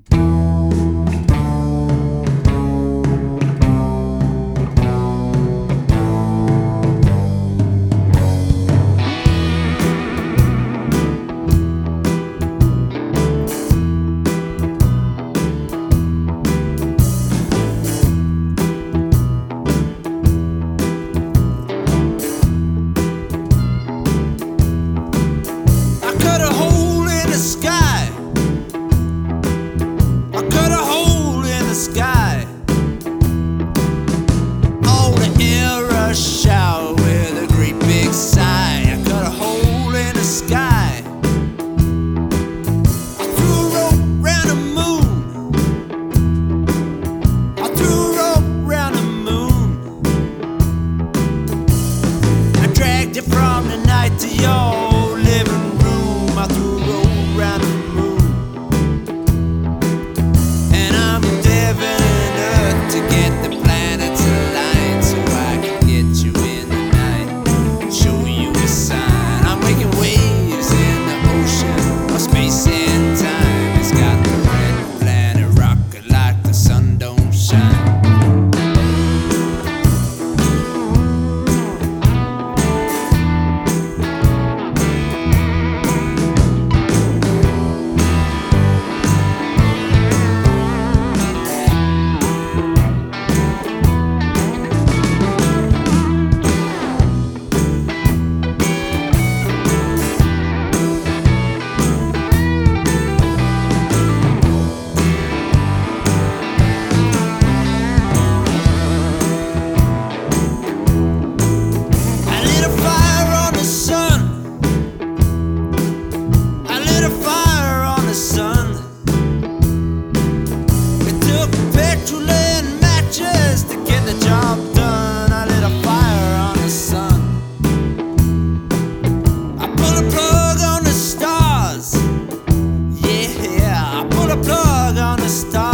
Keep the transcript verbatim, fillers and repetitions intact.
From the night to your living room, I threw a rope round the moon, and I'm diving earth to get the planets aligned so I can get you in the night, show you a sign. I'm making waves in the ocean, or space and time. It's got the red planet rocking like the sun don't shine. Plug on the stars.